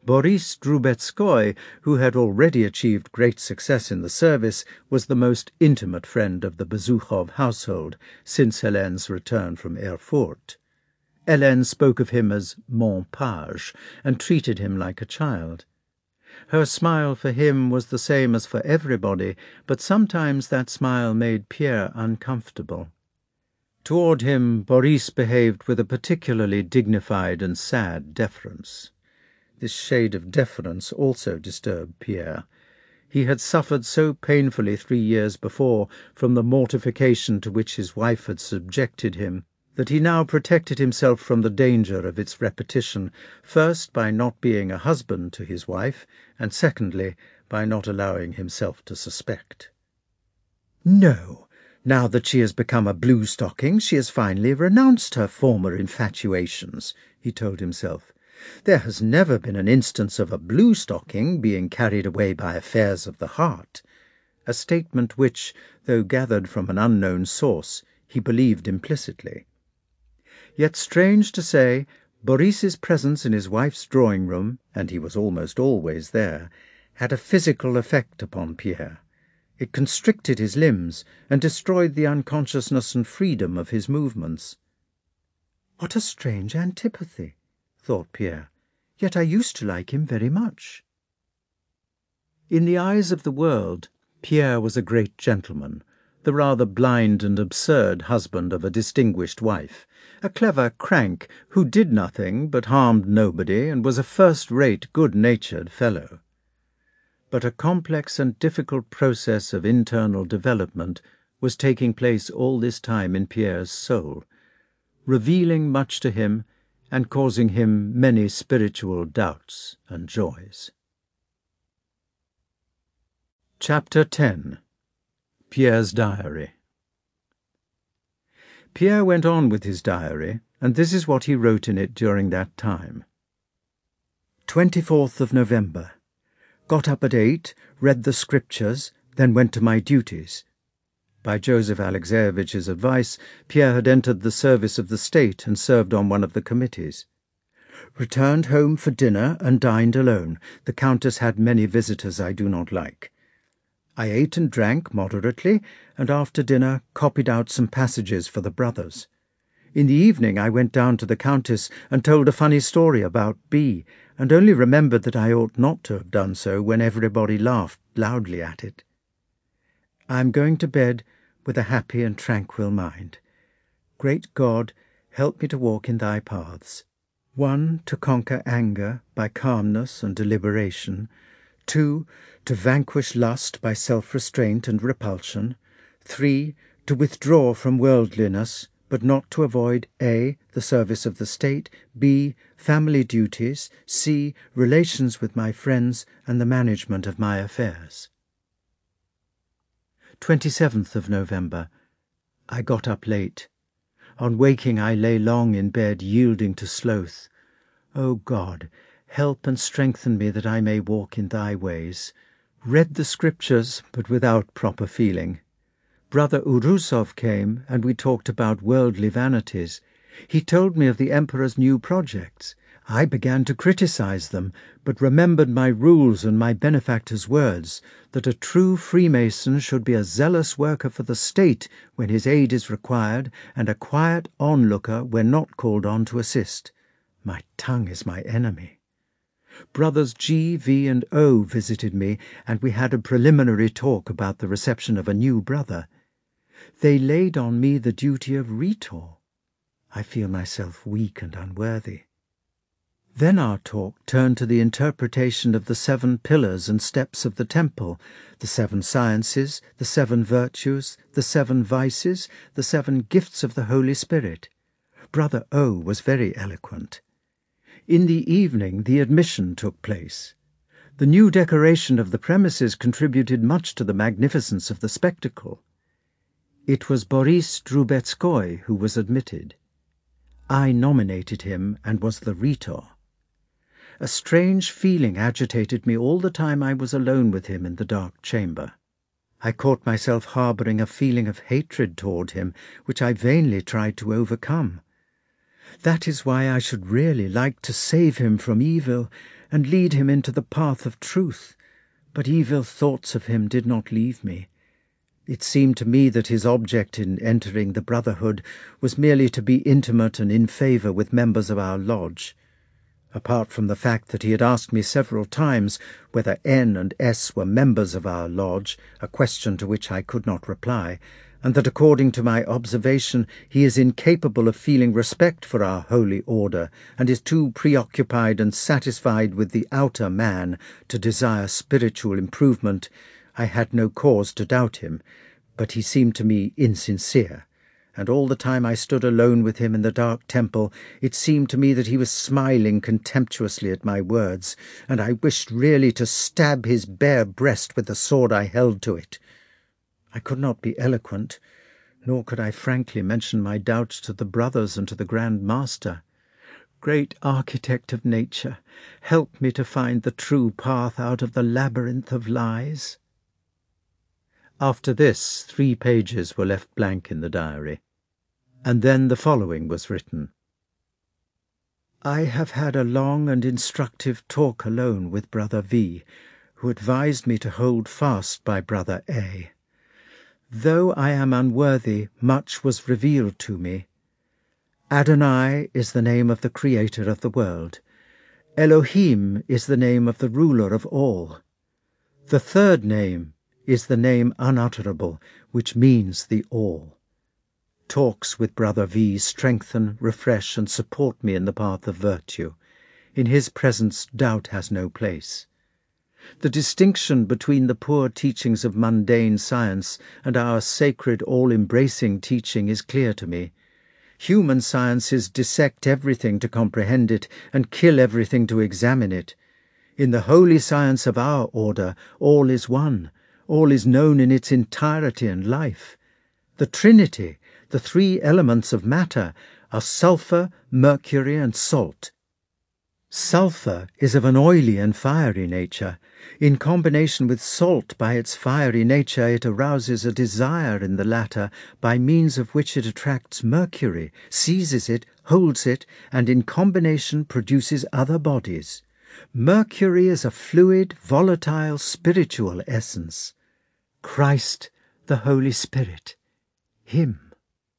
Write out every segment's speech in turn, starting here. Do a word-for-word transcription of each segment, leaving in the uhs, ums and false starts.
Boris Drubetskoy, who had already achieved great success in the service, was the most intimate friend of the Besuchov household since Hélène's return from Erfurt. Hélène spoke of him as mon page and treated him like a child. Her smile for him was the same as for everybody, but sometimes that smile made Pierre uncomfortable. Toward him, Boris behaved with a particularly dignified and sad deference. This shade of deference also disturbed Pierre. He had suffered so painfully three years before from the mortification to which his wife had subjected him, that he now protected himself from the danger of its repetition, first by not being a husband to his wife, and secondly by not allowing himself to suspect. No, now that she has become a blue-stocking, she has finally renounced her former infatuations, he told himself. There has never been an instance of a blue-stocking being carried away by affairs of the heart, a statement which, though gathered from an unknown source, he believed implicitly. Yet, strange to say, Boris's presence in his wife's drawing-room, and he was almost always there, had a physical effect upon Pierre. It constricted his limbs and destroyed the unconsciousness and freedom of his movements. What a strange antipathy, thought Pierre, yet I used to like him very much. In the eyes of the world, Pierre was a great gentleman, the rather blind and absurd husband of a distinguished wife, a clever crank who did nothing but harmed nobody and was a first-rate good-natured fellow. But a complex and difficult process of internal development was taking place all this time in Pierre's soul, revealing much to him and causing him many spiritual doubts and joys. Chapter ten. Pierre's Diary. Pierre went on with his diary, and this is what he wrote in it during that time. twenty-fourth of November. Got up at eight, read the scriptures, then went to my duties. By Joseph Alexeyevich's advice, Pierre had entered the service of the state and served on one of the committees. Returned home for dinner and dined alone. The Countess had many visitors I do not like. I ate and drank moderately, and after dinner copied out some passages for the brothers. In the evening I went down to the Countess and told a funny story about B, and only remembered that I ought not to have done so when everybody laughed loudly at it. I am going to bed with a happy and tranquil mind. Great God, help me to walk in thy paths. One, to conquer anger by calmness and deliberation. Two, to vanquish lust by self-restraint and repulsion. Three, to withdraw from worldliness, but not to avoid A, the service of the state, B, family duties, C, relations with my friends and the management of my affairs. twenty-seventh of November. I got up late. On waking I lay long in bed, yielding to sloth. O God, help and strengthen me that I may walk in thy ways. Read the scriptures, but without proper feeling. Brother Urusov came, and we talked about worldly vanities. He told me of the Emperor's new projects. I began to criticize them, but remembered my rules and my benefactor's words, that a true Freemason should be a zealous worker for the state when his aid is required, and a quiet onlooker when not called on to assist. My tongue is my enemy. Brothers G, V, and O visited me, and we had a preliminary talk about the reception of a new brother. They laid on me the duty of Rhetor. I feel myself weak and unworthy. Then our talk turned to the interpretation of the seven pillars and steps of the temple, the seven sciences, the seven virtues, the seven vices, the seven gifts of the Holy Spirit. Brother O was very eloquent. In the evening the admission took place. The new decoration of the premises contributed much to the magnificence of the spectacle. It was Boris Drubetskoy who was admitted. I nominated him and was the Rhetor. A strange feeling agitated me all the time I was alone with him in the dark chamber. I caught myself harbouring a feeling of hatred toward him, which I vainly tried to overcome. That is why I should really like to save him from evil and lead him into the path of truth. But evil thoughts of him did not leave me. It seemed to me that his object in entering the Brotherhood was merely to be intimate and in favour with members of our lodge. Apart from the fact that he had asked me several times whether N and S were members of our lodge, a question to which I could not reply, and that according to my observation he is incapable of feeling respect for our holy order, and is too preoccupied and satisfied with the outer man to desire spiritual improvement, I had no cause to doubt him, but he seemed to me insincere, and all the time I stood alone with him in the dark temple it seemed to me that he was smiling contemptuously at my words, and I wished really to stab his bare breast with the sword I held to it. I could not be eloquent, nor could I frankly mention my doubts to the brothers and to the Grand Master. Great Architect of Nature, help me to find the true path out of the labyrinth of lies. After this, three pages were left blank in the diary, and then the following was written. I have had a long and instructive talk alone with Brother V, who advised me to hold fast by Brother A. Though I am unworthy, much was revealed to me. Adonai is the name of the Creator of the world. Elohim is the name of the ruler of all. The third name is the name unutterable, which means the all. Talks with Brother V strengthen, refresh, and support me in the path of virtue. In his presence doubt has no place. The distinction between the poor teachings of mundane science and our sacred, all-embracing teaching is clear to me. Human sciences dissect everything to comprehend it and kill everything to examine it. In the holy science of our order, all is one. All is known in its entirety and life. The Trinity, the three elements of matter, are sulphur, mercury, and salt. Sulphur is of an oily and fiery nature. In combination with salt, by its fiery nature, it arouses a desire in the latter, by means of which it attracts mercury, seizes it, holds it, and in combination produces other bodies. Mercury is a fluid, volatile, spiritual essence. Christ, the Holy Spirit, Him.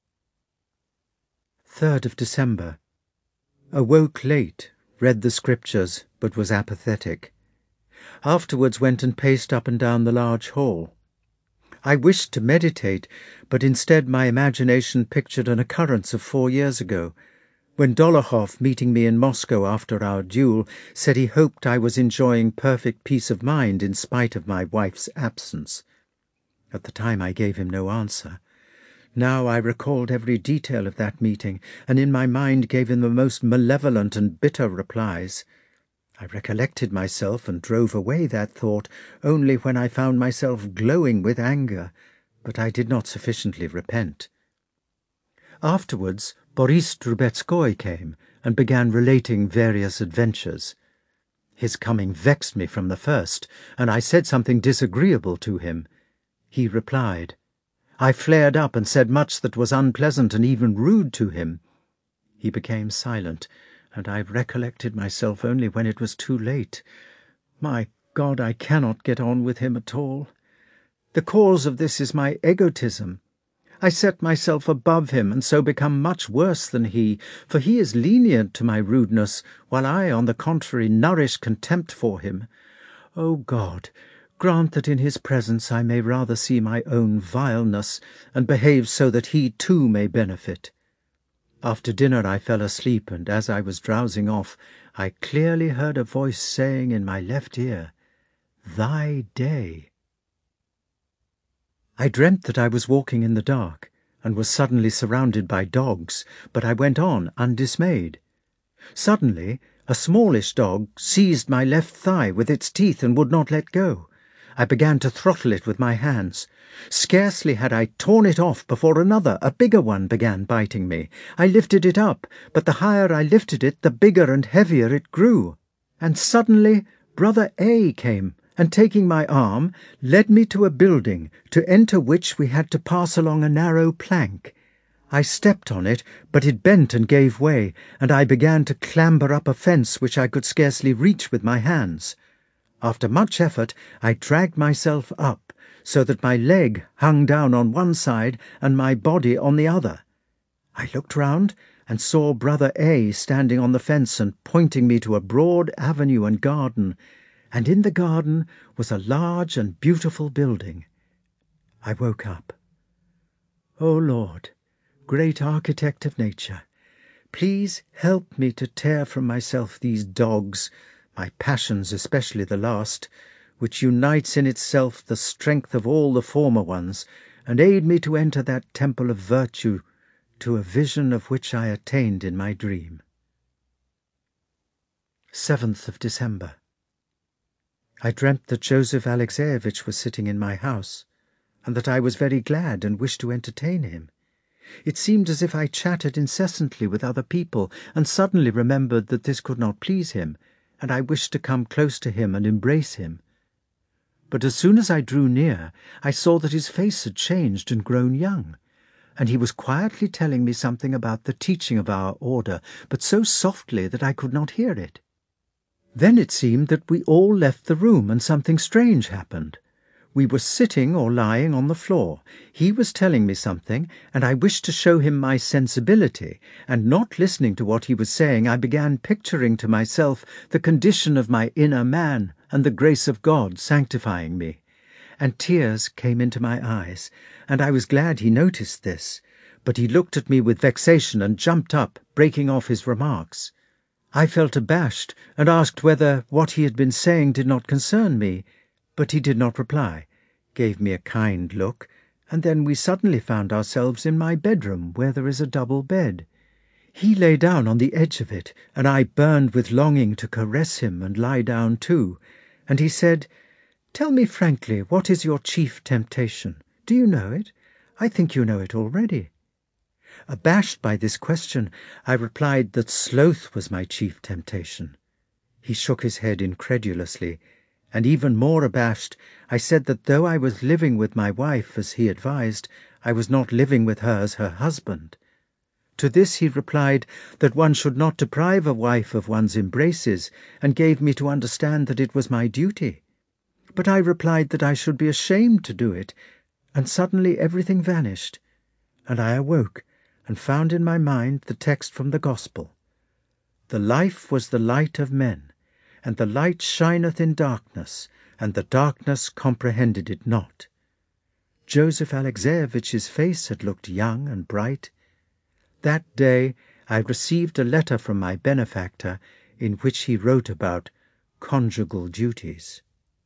third of December. Awoke late, read the scriptures, but was apathetic. Afterwards went and paced up and down the large hall. I wished to meditate, but instead my imagination pictured an occurrence of four years ago, when Dolokhov, meeting me in Moscow after our duel, said he hoped I was enjoying perfect peace of mind in spite of my wife's absence. At the time I gave him no answer. Now I recalled every detail of that meeting, and in my mind gave him the most malevolent and bitter replies. I recollected myself and drove away that thought only when I found myself glowing with anger, but I did not sufficiently repent. Afterwards Boris Drubetskoy came and began relating various adventures. His coming vexed me from the first, and I said something disagreeable to him. He replied. I flared up and said much that was unpleasant and even rude to him. He became silent, and I recollected myself only when it was too late. My God, I cannot get on with him at all. The cause of this is my egotism. I set myself above him, and so become much worse than he, for he is lenient to my rudeness, while I, on the contrary, nourish contempt for him. O God, grant that in his presence I may rather see my own vileness, and behave so that he too may benefit. After dinner I fell asleep, and as I was drowsing off, I clearly heard a voice saying in my left ear, Thy day. I dreamt that I was walking in the dark, and was suddenly surrounded by dogs, but I went on undismayed. Suddenly a smallish dog seized my left thigh with its teeth and would not let go. I began to throttle it with my hands. Scarcely had I torn it off before another, a bigger one, began biting me. I lifted it up, but the higher I lifted it, the bigger and heavier it grew. And suddenly Brother A came, and taking my arm, led me to a building, to enter which we had to pass along a narrow plank. I stepped on it, but it bent and gave way, and I began to clamber up a fence which I could scarcely reach with my hands. After much effort, I dragged myself up, so that my leg hung down on one side and my body on the other. I looked round and saw Brother A standing on the fence and pointing me to a broad avenue and garden, and in the garden was a large and beautiful building. I woke up. O Lord, great architect of nature, please help me to tear from myself these dogs, my passions, especially the last, which unites in itself the strength of all the former ones, and aid me to enter that temple of virtue, to a vision of which I attained in my dream. seventh of December. I dreamt that Joseph Alexeyevich was sitting in my house, and that I was very glad and wished to entertain him. It seemed as if I chatted incessantly with other people, and suddenly remembered that this could not please him, and I wished to come close to him and embrace him. But as soon as I drew near, I saw that his face had changed and grown young, and he was quietly telling me something about the teaching of our order, but so softly that I could not hear it. Then it seemed that we all left the room, and something strange happened. We were sitting or lying on the floor. He was telling me something, and I wished to show him my sensibility, and not listening to what he was saying, I began picturing to myself the condition of my inner man and the grace of God sanctifying me. And tears came into my eyes, and I was glad he noticed this, but he looked at me with vexation and jumped up, breaking off his remarks. I felt abashed, and asked whether what he had been saying did not concern me, but he did not reply, gave me a kind look, and then we suddenly found ourselves in my bedroom, where there is a double bed. He lay down on the edge of it, and I burned with longing to caress him and lie down too, and he said, "Tell me frankly, what is your chief temptation? Do you know it? I think you know it already." Abashed by this question, I replied that sloth was my chief temptation. He shook his head incredulously, and even more abashed, I said that though I was living with my wife as he advised, I was not living with her as her husband. To this he replied that one should not deprive a wife of one's embraces, and gave me to understand that it was my duty. But I replied that I should be ashamed to do it, and suddenly everything vanished, and I awoke and found in my mind the text from the Gospel. The life was the light of men, and the light shineth in darkness, and the darkness comprehended it not. Joseph Alexeyevich's face had looked young and bright. That day I received a letter from my benefactor in which he wrote about conjugal duties.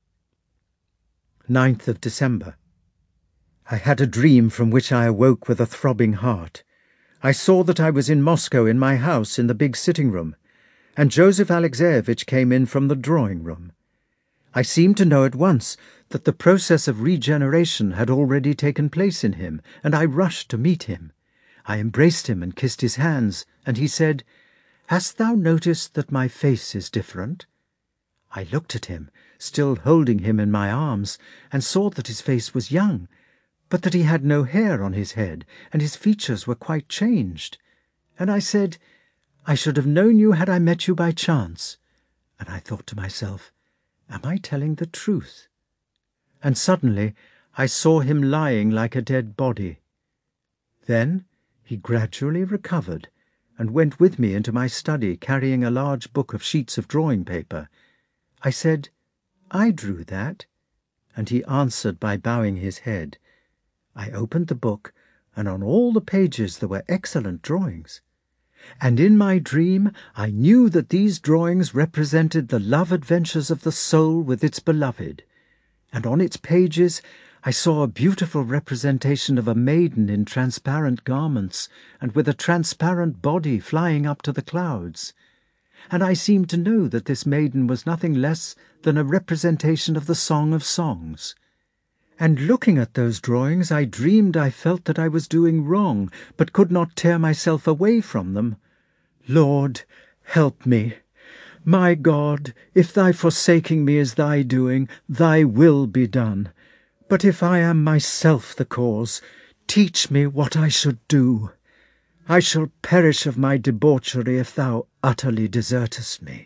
ninth of December. I had a dream from which I awoke with a throbbing heart. I saw that I was in Moscow in my house in the big sitting-room, and Joseph Alexeyevich came in from the drawing-room. I seemed to know at once that the process of regeneration had already taken place in him, and I rushed to meet him. I embraced him and kissed his hands, and he said, "Hast thou noticed that my face is different?" I looked at him, still holding him in my arms, and saw that his face was young, but that he had no hair on his head, and his features were quite changed. And I said, "I should have known you had I met you by chance." And I thought to myself, am I telling the truth? And suddenly I saw him lying like a dead body. Then he gradually recovered, and went with me into my study, carrying a large book of sheets of drawing paper. I said, "I drew that," and he answered by bowing his head. I opened the book, and on all the pages there were excellent drawings. And in my dream I knew that these drawings represented the love adventures of the soul with its beloved, and on its pages I saw a beautiful representation of a maiden in transparent garments, and with a transparent body flying up to the clouds. And I seemed to know that this maiden was nothing less than a representation of the Song of Songs. And looking at those drawings, I dreamed I felt that I was doing wrong, but could not tear myself away from them. Lord, help me. My God, if thy forsaking me is thy doing, thy will be done. But if I am myself the cause, teach me what I should do. I shall perish of my debauchery if thou utterly desertest me.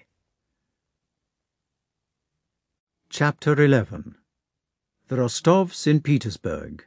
Chapter eleven. The Rostovs in Petersburg.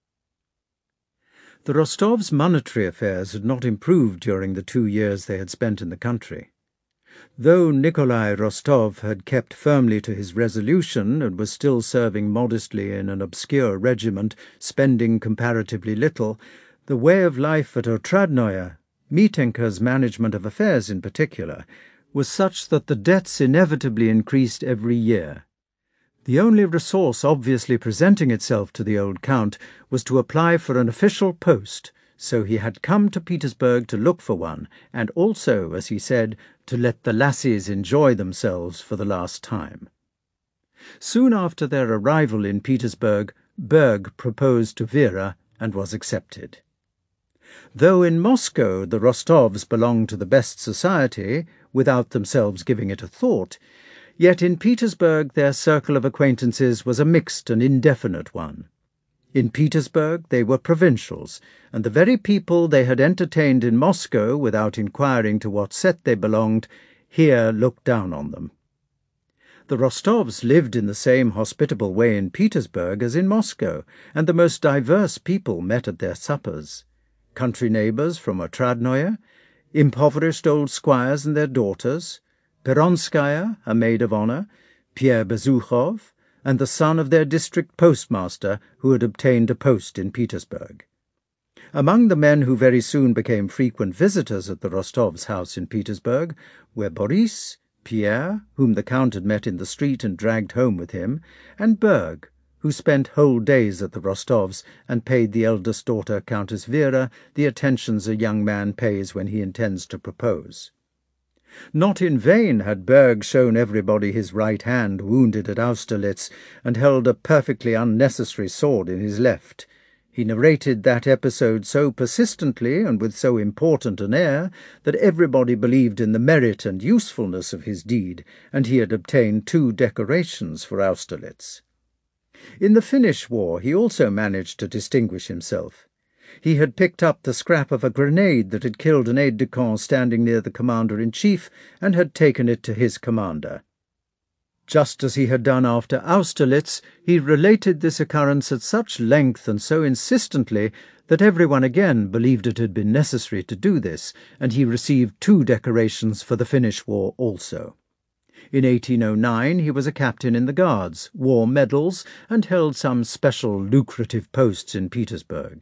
The Rostovs' monetary affairs had not improved during the two years they had spent in the country. Though Nikolai Rostov had kept firmly to his resolution and was still serving modestly in an obscure regiment, spending comparatively little, the way of life at Otradnoye, Mitenka's management of affairs in particular, was such that the debts inevitably increased every year. The only resource obviously presenting itself to the old count was to apply for an official post, so he had come to Petersburg to look for one, and also, as he said, to let the lassies enjoy themselves for the last time. Soon after their arrival in Petersburg, Berg proposed to Vera and was accepted. Though in Moscow the Rostovs belonged to the best society, without themselves giving it a thought, yet in Petersburg their circle of acquaintances was a mixed and indefinite one. In Petersburg they were provincials, and the very people they had entertained in Moscow without inquiring to what set they belonged, here looked down on them. The Rostovs lived in the same hospitable way in Petersburg as in Moscow, and the most diverse people met at their suppers. Country neighbours from Otradnoye, impoverished old squires and their daughters, Peronskaya, a maid of honour, Pierre Bezukhov, and the son of their district postmaster who had obtained a post in Petersburg. Among the men who very soon became frequent visitors at the Rostovs' house in Petersburg were Boris, Pierre, whom the Count had met in the street and dragged home with him, and Berg, who spent whole days at the Rostovs and paid the eldest daughter, Countess Vera, the attentions a young man pays when he intends to propose. Not in vain had Berg shown everybody his right hand wounded at Austerlitz and held a perfectly unnecessary sword in his left. He narrated that episode so persistently and with so important an air that everybody believed in the merit and usefulness of his deed, and he had obtained two decorations for Austerlitz. In the Finnish War he also managed to distinguish himself. He had picked up the scrap of a grenade that had killed an aide-de-camp standing near the commander-in-chief and had taken it to his commander. Just as he had done after Austerlitz, he related this occurrence at such length and so insistently that everyone again believed it had been necessary to do this, and he received two decorations for the Finnish War also. In eighteen oh nine he was a captain in the Guards, wore medals, and held some special lucrative posts in Petersburg.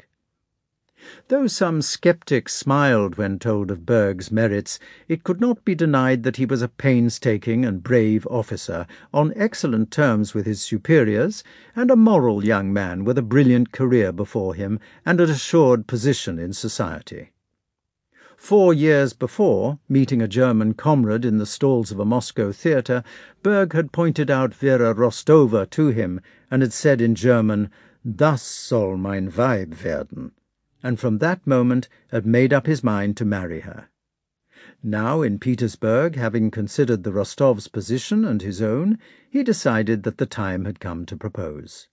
Though some sceptics smiled when told of Berg's merits, it could not be denied that he was a painstaking and brave officer, on excellent terms with his superiors, and a moral young man with a brilliant career before him and an assured position in society. Four years before, meeting a German comrade in the stalls of a Moscow theatre, Berg had pointed out Vera Rostova to him and had said in German, "Das soll mein Weib werden," and from that moment had made up his mind to marry her. Now in Petersburg, having considered the Rostovs' position and his own, he decided that the time had come to propose.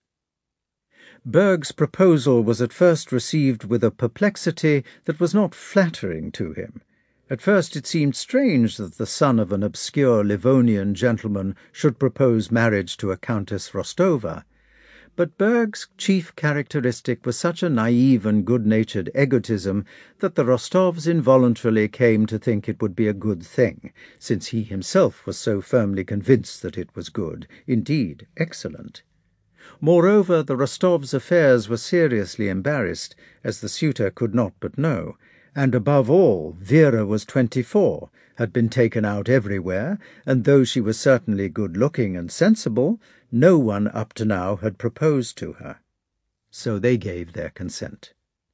Berg's proposal was at first received with a perplexity that was not flattering to him. At first it seemed strange that the son of an obscure Livonian gentleman should propose marriage to a Countess Rostova, but Berg's chief characteristic was such a naive and good-natured egotism that the Rostovs involuntarily came to think it would be a good thing, since he himself was so firmly convinced that it was good, indeed excellent. Moreover, the Rostovs' affairs were seriously embarrassed, as the suitor could not but know, and above all, Vera was twenty-four, had been taken out everywhere, and though she was certainly good-looking and sensible, no one up to now had proposed to her. So they gave their consent.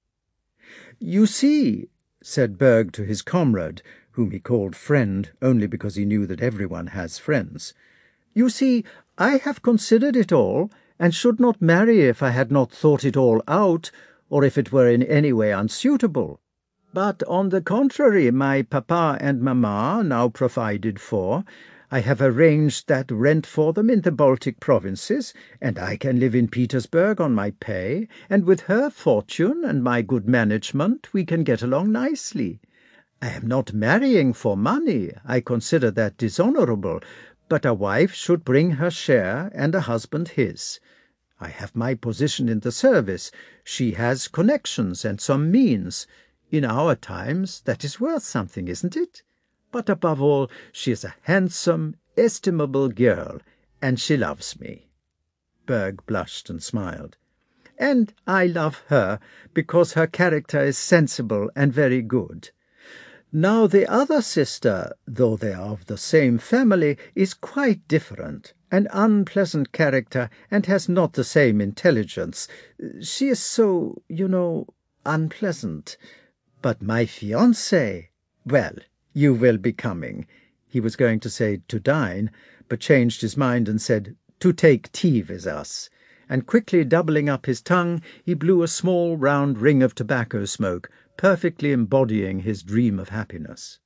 "You see," said Berg to his comrade, whom he called friend only because he knew that everyone has friends, "you see, I have considered it all, and should not marry if I had not thought it all out, or if it were in any way unsuitable. But on the contrary, my papa and mamma now provided for, I have arranged that rent for them in the Baltic provinces, and I can live in Petersburg on my pay, and with her fortune and my good management we can get along nicely. I am not marrying for money, I consider that dishonourable, but a wife should bring her share and a husband his. I have my position in the service, she has connections and some means. In our times that is worth something, isn't it? But above all, she is a handsome, estimable girl, and she loves me." Berg blushed and smiled. "And I love her, because her character is sensible and very good. Now the other sister, though they are of the same family, is quite different, an unpleasant character, and has not the same intelligence. She is so, you know, unpleasant. But my fiancée, well, you will be coming." He was going to say to dine, but changed his mind and said, "to take tea with us," and quickly doubling up his tongue, he blew a small round ring of tobacco smoke, perfectly embodying his dream of happiness.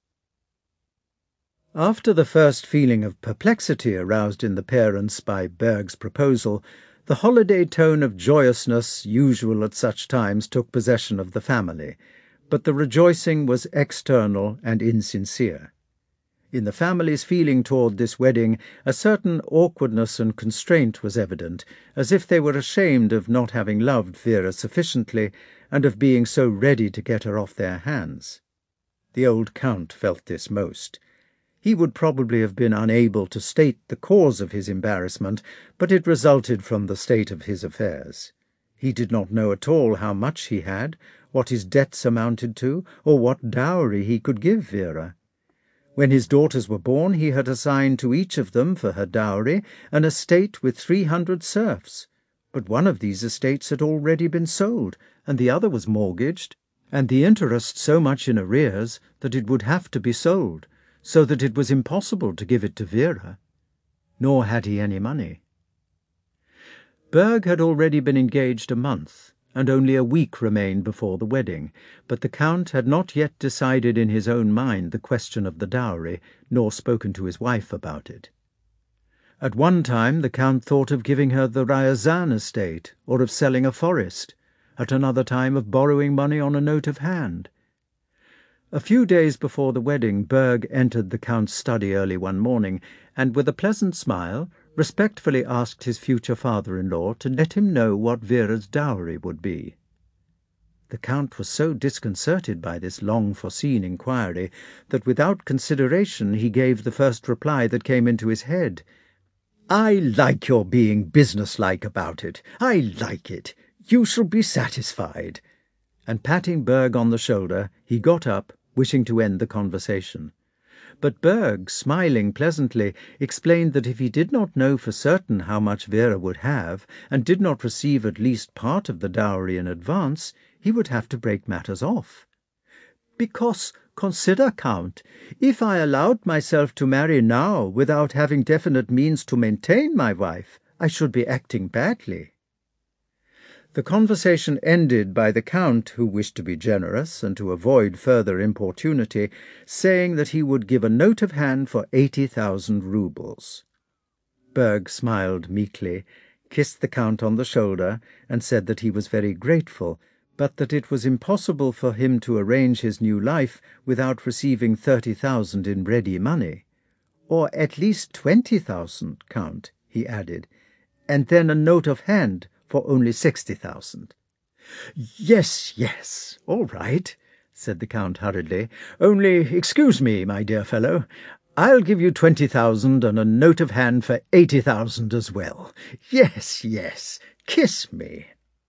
After the first feeling of perplexity aroused in the parents by Berg's proposal, the holiday tone of joyousness usual at such times took possession of the family, but the rejoicing was external and insincere. In the family's feeling toward this wedding, a certain awkwardness and constraint was evident, as if they were ashamed of not having loved Vera sufficiently, and of being so ready to get her off their hands. The old Count felt this most. He would probably have been unable to state the cause of his embarrassment, but it resulted from the state of his affairs. He did not know at all how much he had, what his debts amounted to, or what dowry he could give Vera. When his daughters were born, he had assigned to each of them for her dowry an estate with three hundred serfs, but one of these estates had already been sold, and the other was mortgaged, and the interest so much in arrears that it would have to be sold, so that it was impossible to give it to Vera. Nor had he any money. Berg had already been engaged a month, and only a week remained before the wedding, but the Count had not yet decided in his own mind the question of the dowry, nor spoken to his wife about it. At one time the Count thought of giving her the Ryazan estate, or of selling a forest, at another time of borrowing money on a note of hand. A few days before the wedding, Berg entered the Count's study early one morning, and with a pleasant smile respectfully asked his future father-in-law to let him know what Vera's dowry would be. The Count was so disconcerted by this long-foreseen inquiry that without consideration he gave the first reply that came into his head. "I like your being businesslike about it. I like it. You shall be satisfied." And patting Berg on the shoulder, he got up, wishing to end the conversation. But Berg, smiling pleasantly, explained that if he did not know for certain how much Vera would have, and did not receive at least part of the dowry in advance, he would have to break matters off. "Because, consider, Count, if I allowed myself to marry now without having definite means to maintain my wife, I should be acting badly." The conversation ended by the Count, who wished to be generous and to avoid further importunity, saying that he would give a note of hand for eighty thousand roubles. Berg smiled meekly, kissed the Count on the shoulder, and said that he was very grateful, but that it was impossible for him to arrange his new life without receiving thirty thousand in ready money. "Or at least twenty thousand, Count," he added, "and then a note of hand for only sixty thousand. "Yes, yes, all right," said the Count hurriedly. "Only excuse me, my dear fellow. I'll give you twenty thousand and a note of hand for eighty thousand as well. Yes, yes, kiss me."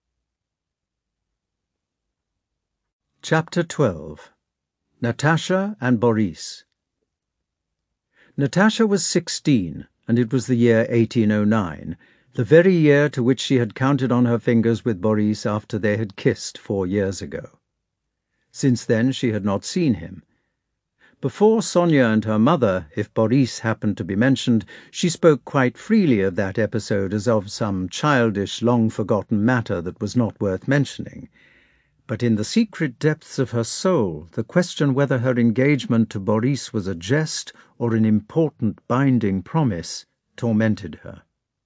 Chapter twelve. Natasha and Boris. Natasha was sixteen, and it was the year eighteen oh nine, the very year to which she had counted on her fingers with Boris after they had kissed four years ago. Since then she had not seen him. Before Sonia and her mother, if Boris happened to be mentioned, she spoke quite freely of that episode as of some childish, long-forgotten matter that was not worth mentioning. But in the secret depths of her soul, the question whether her engagement to Boris was a jest or an important binding promise tormented her.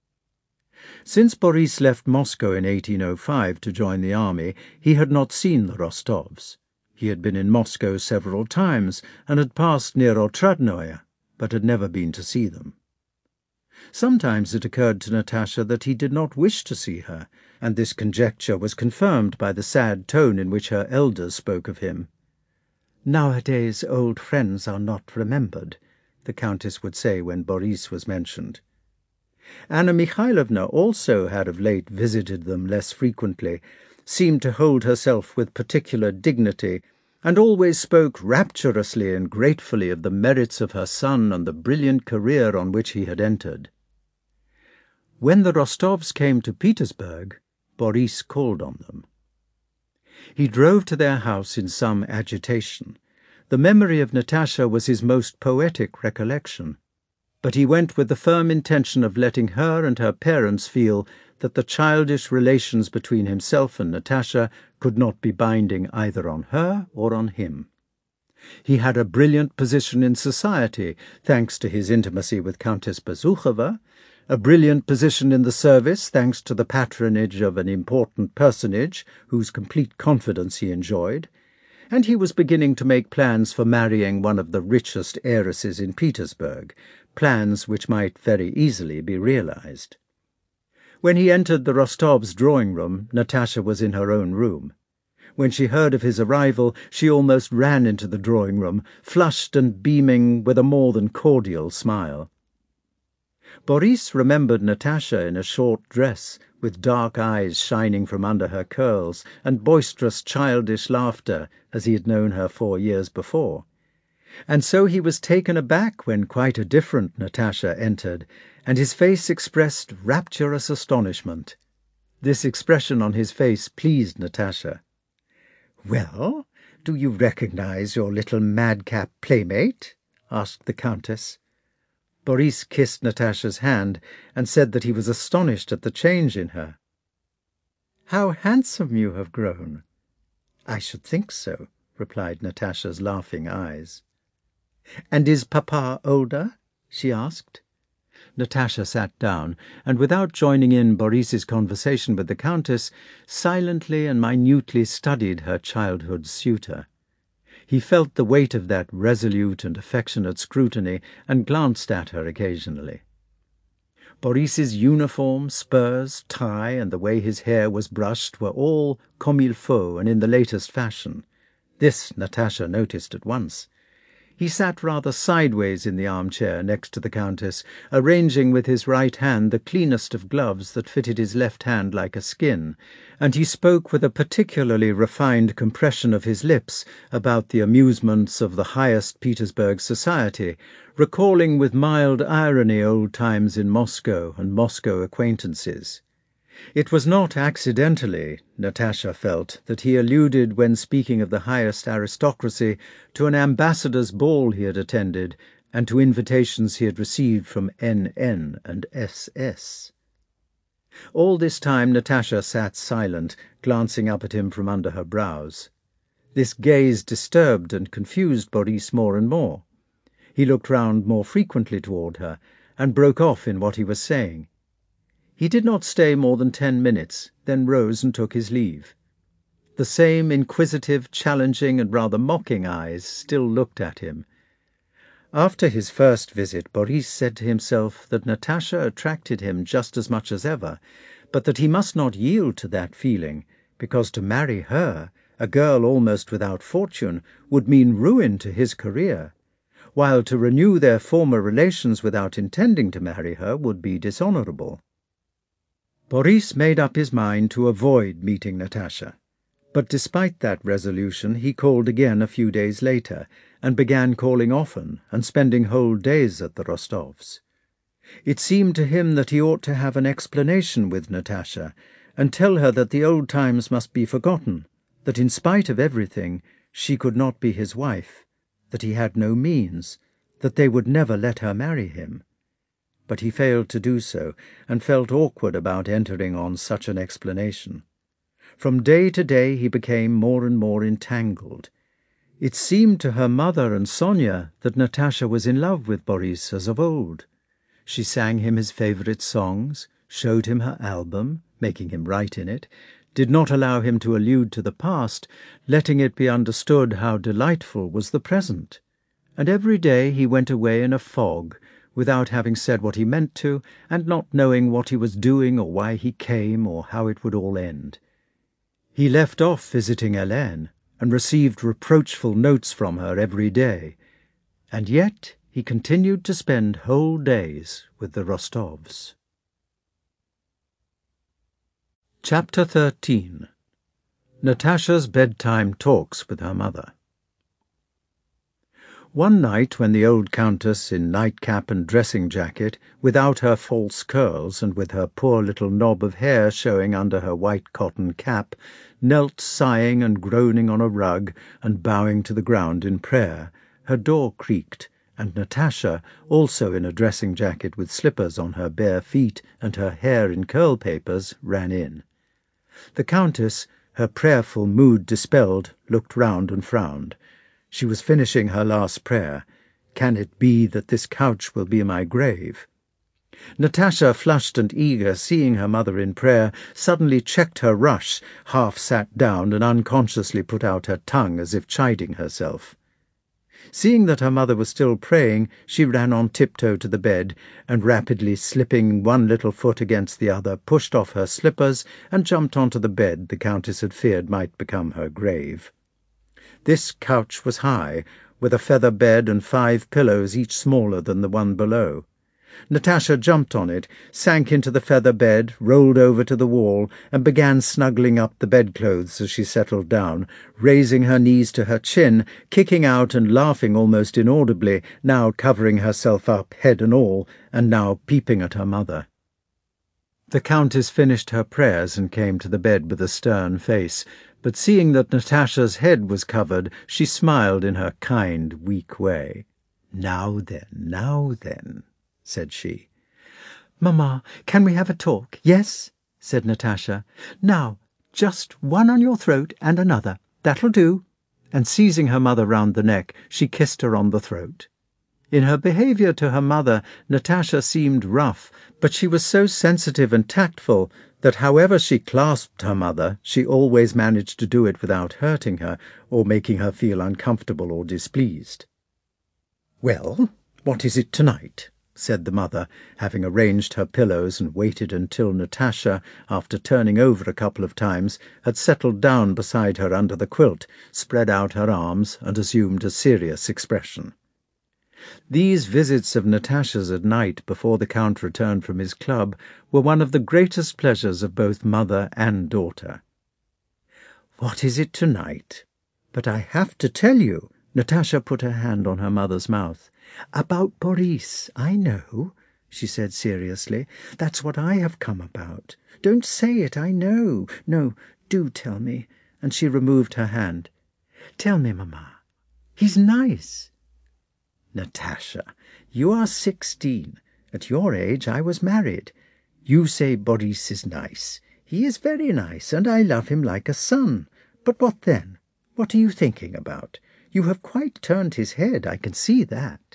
Since Boris left Moscow in eighteen oh five to join the army, he had not seen the Rostovs. He had been in Moscow several times and had passed near Otradnoye, but had never been to see them. Sometimes it occurred to Natasha that he did not wish to see her, and this conjecture was confirmed by the sad tone in which her elders spoke of him. "Nowadays old friends are not remembered," the Countess would say when Boris was mentioned. Anna Mikhailovna also had of late visited them less frequently, seemed to hold herself with particular dignity, and always spoke rapturously and gratefully of the merits of her son and the brilliant career on which he had entered. When the Rostovs came to Petersburg, Boris called on them. He drove to their house in some agitation. The memory of Natasha was his most poetic recollection, but he went with the firm intention of letting her and her parents feel that the childish relations between himself and Natasha could not be binding either on her or on him. He had a brilliant position in society, thanks to his intimacy with Countess Besukhova, a brilliant position in the service, thanks to the patronage of an important personage whose complete confidence he enjoyed, and he was beginning to make plans for marrying one of the richest heiresses in Petersburg, plans which might very easily be realized. When he entered the Rostovs' drawing-room, Natasha was in her own room. When she heard of his arrival, she almost ran into the drawing-room, flushed and beaming with a more than cordial smile. Boris remembered Natasha in a short dress, with dark eyes shining from under her curls, and boisterous childish laughter, as he had known her four years before. And so he was taken aback when quite a different Natasha entered, and his face expressed rapturous astonishment. This expression on his face pleased Natasha. "Well, do you recognize your little madcap playmate?" asked the Countess. Boris kissed Natasha's hand and said that he was astonished at the change in her. "How handsome you have grown!" "I should think so," replied Natasha's laughing eyes. "And is Papa older?" she asked. Natasha sat down, and without joining in Boris's conversation with the Countess, silently and minutely studied her childhood suitor. He felt the weight of that resolute and affectionate scrutiny, and glanced at her occasionally. Boris's uniform, spurs, tie, and the way his hair was brushed were all comme il faut and in the latest fashion. This Natasha noticed at once. He sat rather sideways in the armchair next to the Countess, arranging with his right hand the cleanest of gloves that fitted his left hand like a skin, and he spoke with a particularly refined compression of his lips about the amusements of the highest Petersburg society, recalling with mild irony old times in Moscow and Moscow acquaintances. It was not accidentally, Natasha felt, that he alluded, when speaking of the highest aristocracy, to an ambassador's ball he had attended, and to invitations he had received from N N and S S. All this time Natasha sat silent, glancing up at him from under her brows. This gaze disturbed and confused Boris more and more. He looked round more frequently toward her, and broke off in what he was saying. He did not stay more than ten minutes, then rose and took his leave. The same inquisitive, challenging, and rather mocking eyes still looked at him. After his first visit, Boris said to himself that Natasha attracted him just as much as ever, but that he must not yield to that feeling, because to marry her, a girl almost without fortune, would mean ruin to his career, while to renew their former relations without intending to marry her would be dishonorable. Boris made up his mind to avoid meeting Natasha, but despite that resolution he called again a few days later, and began calling often and spending whole days at the Rostovs. It seemed to him that he ought to have an explanation with Natasha, and tell her that the old times must be forgotten, that in spite of everything she could not be his wife, that he had no means, that they would never let her marry him. But he failed to do so, and felt awkward about entering on such an explanation. From day to day he became more and more entangled. It seemed to her mother and Sonia that Natasha was in love with Boris as of old. She sang him his favourite songs, showed him her album, making him write in it, did not allow him to allude to the past, letting it be understood how delightful was the present. And every day he went away in a fog, without having said what he meant to, and not knowing what he was doing or why he came or how it would all end. He left off visiting Helene, and received reproachful notes from her every day, and yet he continued to spend whole days with the Rostovs. Chapter thirteen. Natasha's bedtime talks with her mother. One night, when the old countess, in nightcap and dressing-jacket, without her false curls and with her poor little knob of hair showing under her white cotton cap, knelt sighing and groaning on a rug and bowing to the ground in prayer, her door creaked, and Natasha, also in a dressing-jacket with slippers on her bare feet and her hair in curl-papers, ran in. The countess, her prayerful mood dispelled, looked round and frowned. She was finishing her last prayer. Can it be that this couch will be my grave? Natasha, flushed and eager, seeing her mother in prayer, suddenly checked her rush, half sat down, and unconsciously put out her tongue as if chiding herself. Seeing that her mother was still praying, she ran on tiptoe to the bed, and rapidly slipping one little foot against the other, pushed off her slippers and jumped onto the bed the countess had feared might become her grave. This couch was high, with a feather bed and five pillows, each smaller than the one below. Natasha jumped on it, sank into the feather bed, rolled over to the wall, and began snuggling up the bedclothes as she settled down, raising her knees to her chin, kicking out and laughing almost inaudibly, now covering herself up, head and all, and now peeping at her mother. The countess finished her prayers and came to the bed with a stern face, but seeing that Natasha's head was covered, she smiled in her kind, weak way. "Now then, now then," said she. "Mamma, can we have a talk?" "Yes," said Natasha. "Now, just one on your throat and another. That'll do." And seizing her mother round the neck, she kissed her on the throat. In her behaviour to her mother, Natasha seemed rough, but she was so sensitive and tactful that however she clasped her mother, she always managed to do it without hurting her or making her feel uncomfortable or displeased. "Well, what is it tonight?" said the mother, having arranged her pillows and waited until Natasha, after turning over a couple of times, had settled down beside her under the quilt, spread out her arms, and assumed a serious expression. These visits of Natasha's at night before the Count returned from his club were one of the greatest pleasures of both mother and daughter. "What is it tonight? But I have to tell you," Natasha put her hand on her mother's mouth. "About Boris, I know," she said seriously. "That's what I have come about. Don't say it, I know. No, do tell me." And she removed her hand. "Tell me, Mamma. He's nice." "Natasha, you are sixteen. At your age I was married. You say Boris is nice. He is very nice, and I love him like a son. But what then? What are you thinking about? You have quite turned his head, I can see that."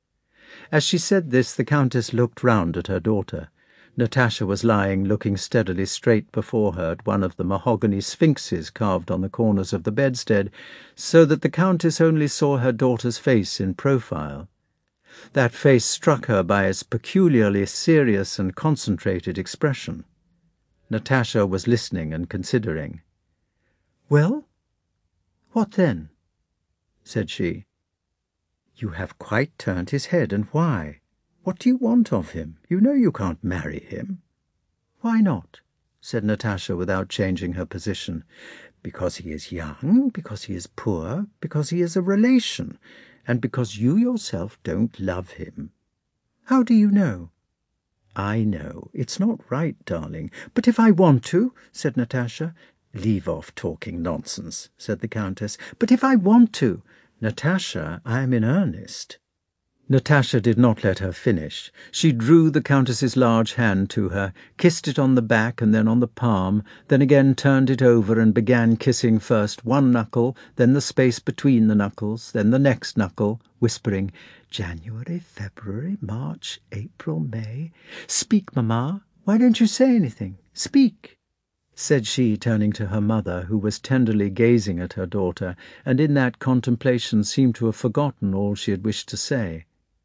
As she said this, the Countess looked round at her daughter. Natasha was lying looking steadily straight before her at one of the mahogany sphinxes carved on the corners of the bedstead, so that the Countess only saw her daughter's face in profile. That face struck her by its peculiarly serious and concentrated expression. Natasha was listening and considering. "Well, what then?" said she. "You have quite turned his head, and why? What do you want of him? You know you can't marry him." "Why not?" said Natasha without changing her position. "Because he is young, because he is poor, because he is a relation, and because you yourself don't love him." "How do you know?" "I know. It's not right, darling." "But if I want to?" said Natasha. "Leave off talking nonsense," said the Countess. "But if I want to?" "Natasha, I am in earnest." Natasha did not let her finish. She drew the Countess's large hand to her, kissed it on the back and then on the palm, then again turned it over and began kissing first one knuckle, then the space between the knuckles, then the next knuckle, whispering, "January, February, March, April, May. Speak, Mamma. Why don't you say anything? Speak," said she, turning to her mother, who was tenderly gazing at her daughter, and in that contemplation seemed to have forgotten all she had wished to say.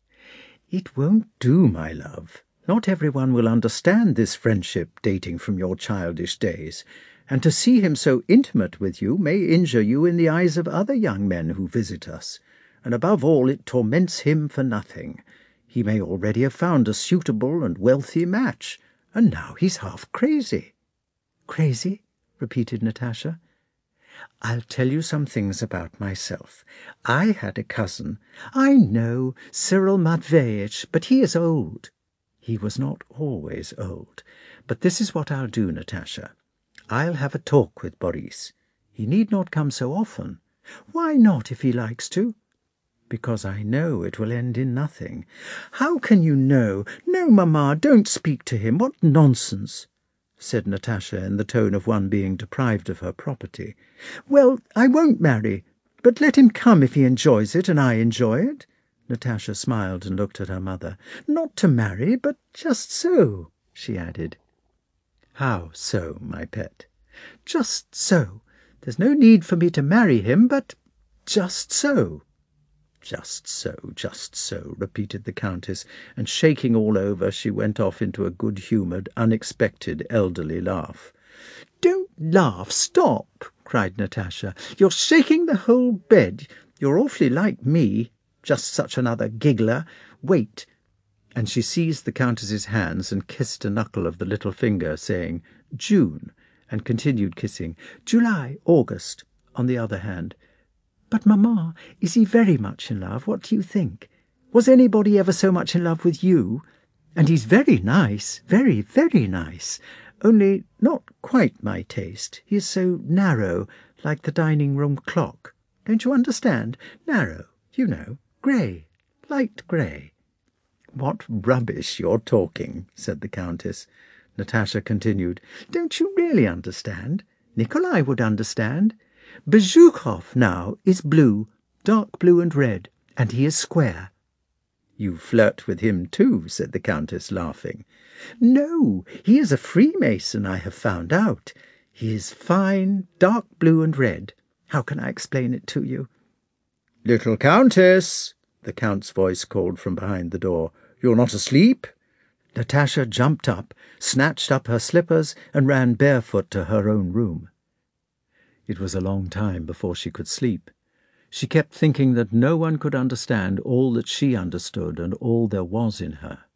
"It won't do, my love. Not everyone will understand this friendship dating from your childish days, and to see him so intimate with you may injure you in the eyes of other young men who visit us, and above all it torments him for nothing. He may already have found a suitable and wealthy match, and now he's half crazy." "Crazy?" repeated Natasha. "I'll tell you some things about myself. I had a cousin—" "I know, Cyril Matveitch, but he is old." "He was not always old. But this is what I'll do, Natasha. I'll have a talk with Boris. He need not come so often." "Why not, if he likes to?" "Because I know it will end in nothing." "How can you know? No, Mamma, don't speak to him. What nonsense!" said Natasha in the tone of one being deprived of her property. "Well, I won't marry, but let him come if he enjoys it and I enjoy it." Natasha smiled and looked at her mother. "Not to marry, but just so," she added. "How so, my pet?" "Just so. There's no need for me to marry him, but just so." "Just so, just so," repeated the Countess, and shaking all over, she went off into a good-humoured, unexpected, elderly laugh. "Don't laugh, stop!" cried Natasha. "You're shaking the whole bed. You're awfully like me. Just such another giggler. Wait." And she seized the Countess's hands and kissed a knuckle of the little finger, saying, "June," and continued kissing, "July, August," on the other hand. "But, Mamma, is he very much in love? What do you think? Was anybody ever so much in love with you? And he's very nice, very, very nice, only not quite my taste. He is so narrow, like the dining-room clock. Don't you understand? Narrow, you know, grey, light grey." "What rubbish you're talking," said the Countess. Natasha continued, "Don't you really understand? Nikolai would understand. Bezukhov, now, is blue, dark blue and red, and he is square." "You flirt with him too," said the Countess, laughing. "No, he is a Freemason, I have found out. He is fine, dark blue and red. How can I explain it to you?" "Little Countess!" the Count's voice called from behind the door. "You're not asleep?" Natasha jumped up, snatched up her slippers, and ran barefoot to her own room. It was a long time before she could sleep. She kept thinking that no one could understand all that she understood and all there was in her.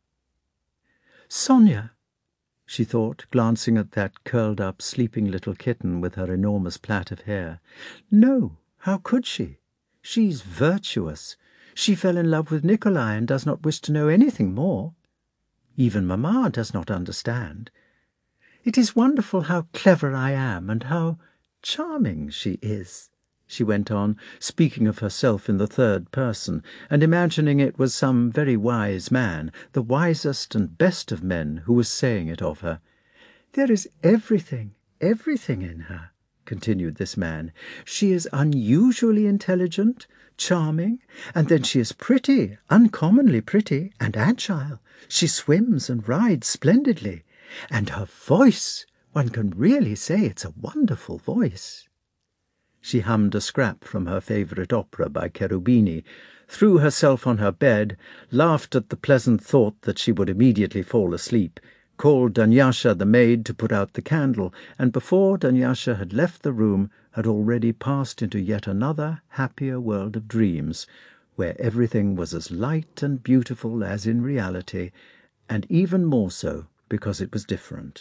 "Sonia," she thought, glancing at that curled-up, sleeping little kitten with her enormous plait of hair. "No, how could she? She's virtuous. She fell in love with Nikolai and does not wish to know anything more. Even Mamma does not understand. It is wonderful how clever I am and how charming she is," she went on, speaking of herself in the third person, and imagining it was some very wise man, the wisest and best of men, who was saying it of her. "There is everything, everything in her," continued this man. "She is unusually intelligent, charming, and then she is pretty, uncommonly pretty, and agile. She swims and rides splendidly. And her voice! One can really say it's a wonderful voice." She hummed a scrap from her favourite opera by Cherubini, threw herself on her bed, laughed at the pleasant thought that she would immediately fall asleep, called Dunyasha the maid to put out the candle, and before Dunyasha had left the room had already passed into yet another happier world of dreams, where everything was as light and beautiful as in reality, and even more so because it was different.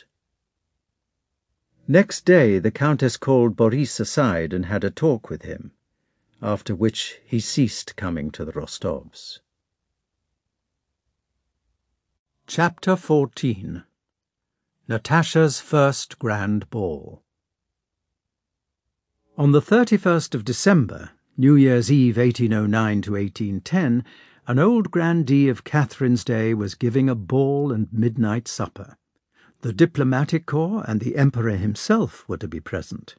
Next day the Countess called Boris aside and had a talk with him, after which he ceased coming to the Rostovs. Chapter fourteen. Natasha's First Grand Ball. On the thirty-first of December, New Year's Eve eighteen oh nine to eighteen ten, An old grandee of Catherine's day was giving a ball and midnight supper. The diplomatic corps and the emperor himself were to be present.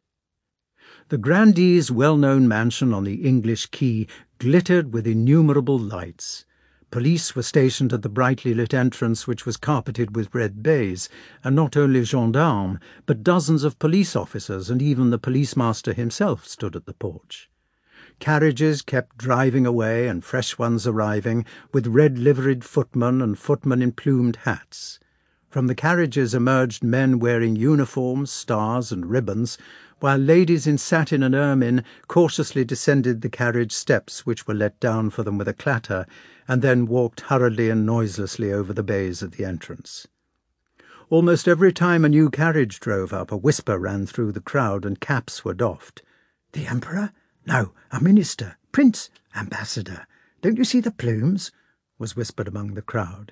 The grandee's well-known mansion on the English quay glittered with innumerable lights. Police were stationed at the brightly lit entrance, which was carpeted with red baize, and not only gendarmes, but dozens of police officers, and even the police-master himself stood at the porch. Carriages kept driving away and fresh ones arriving, with red-liveried footmen and footmen in plumed hats. From the carriages emerged men wearing uniforms, stars, and ribbons, while ladies in satin and ermine cautiously descended the carriage steps, which were let down for them with a clatter, and then walked hurriedly and noiselessly over the baize at the entrance. Almost every time a new carriage drove up, a whisper ran through the crowd, and caps were doffed. "The Emperor? No, a minister, prince, ambassador. Don't you see the plumes?" was whispered among the crowd.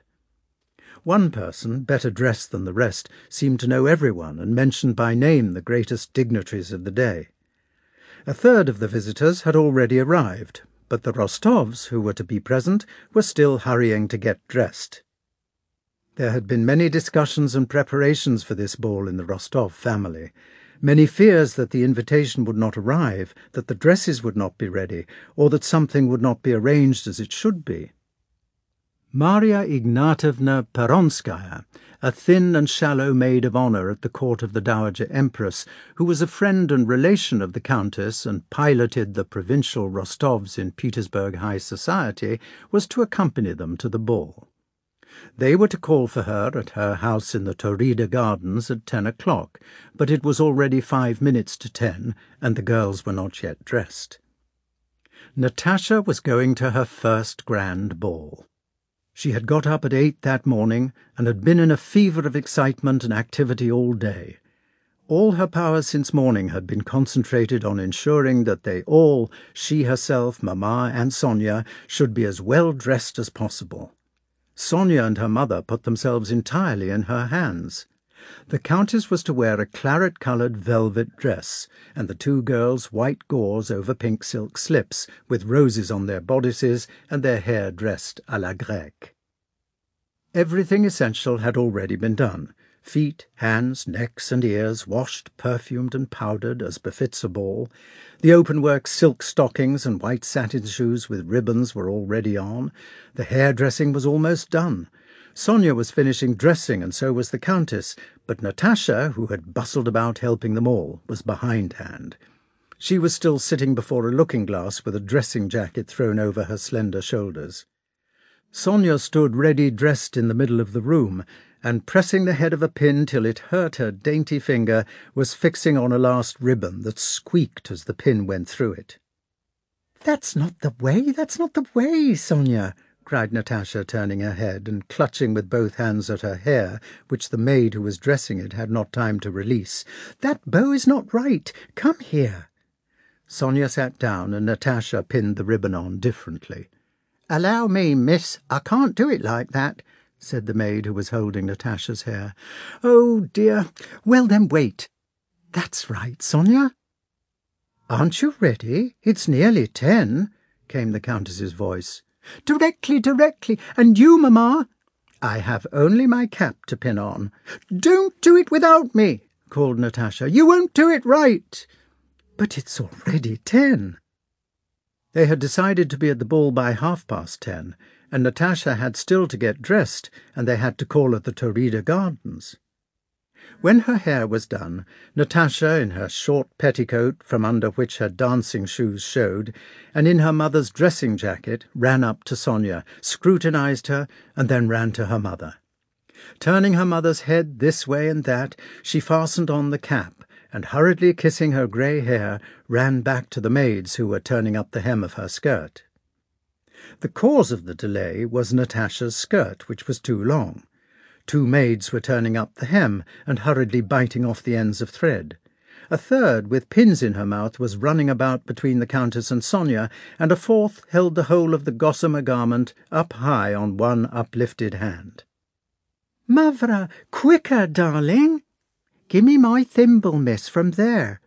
One person, better dressed than the rest, seemed to know everyone and mentioned by name the greatest dignitaries of the day. A third of the visitors had already arrived, but the Rostovs, who were to be present, were still hurrying to get dressed. There had been many discussions and preparations for this ball in the Rostov family. Many fears that the invitation would not arrive, that the dresses would not be ready, or that something would not be arranged as it should be. Maria Ignatovna Peronskaya, a thin and shallow maid of honour at the court of the Dowager Empress, who was a friend and relation of the Countess and piloted the provincial Rostovs in Petersburg high society, was to accompany them to the ball. They were to call for her at her house in the Taurida Gardens at ten o'clock, but it was already five minutes to ten, and the girls were not yet dressed. Natasha was going to her first grand ball. She had got up at eight that morning, and had been in a fever of excitement and activity all day. All her powers since morning had been concentrated on ensuring that they all, she herself, Mamma, and Sonia, should be as well dressed as possible. Sonia and her mother put themselves entirely in her hands. The Countess was to wear a claret-coloured velvet dress, and the two girls white gauze over pink silk slips, with roses on their bodices, and their hair dressed à la grecque. Everything essential had already been done. Feet, hands, necks, and ears washed, perfumed, and powdered, as befits a ball. The open-work silk stockings and white satin shoes with ribbons were already on. The hair-dressing was almost done. Sonia was finishing dressing, and so was the Countess, but Natasha, who had bustled about helping them all, was behindhand. She was still sitting before a looking-glass with a dressing-jacket thrown over her slender shoulders. Sonia stood ready dressed in the middle of the room, and pressing the head of a pin till it hurt her dainty finger, was fixing on a last ribbon that squeaked as the pin went through it. "That's not the way, that's not the way, Sonia," cried Natasha, turning her head and clutching with both hands at her hair, which the maid who was dressing it had not time to release. "That bow is not right. Come here." Sonia sat down, and Natasha pinned the ribbon on differently. "Allow me, miss, I can't do it like that," said the maid who was holding Natasha's hair. "Oh, dear. Well, then wait. That's right, Sonia." "Aren't you ready? It's nearly ten," came the Countess's voice. "Directly, directly. And you, Mamma?" "I have only my cap to pin on." "Don't do it without me," called Natasha. "You won't do it right." "But it's already ten." They had decided to be at the ball by half-past ten, and Natasha had still to get dressed, and they had to call at the Taurida Gardens. When her hair was done, Natasha, in her short petticoat, from under which her dancing shoes showed, and in her mother's dressing-jacket, ran up to Sonia, scrutinized her, and then ran to her mother. Turning her mother's head this way and that, she fastened on the cap, and hurriedly kissing her grey hair, ran back to the maids who were turning up the hem of her skirt. The cause of the delay was Natasha's skirt, which was too long. Two maids were turning up the hem and hurriedly biting off the ends of thread. A third, with pins in her mouth, was running about between the Countess and Sonia, and a fourth held the whole of the gossamer garment up high on one uplifted hand. "Mavra, quicker, darling! Give me my thimble, miss, from there."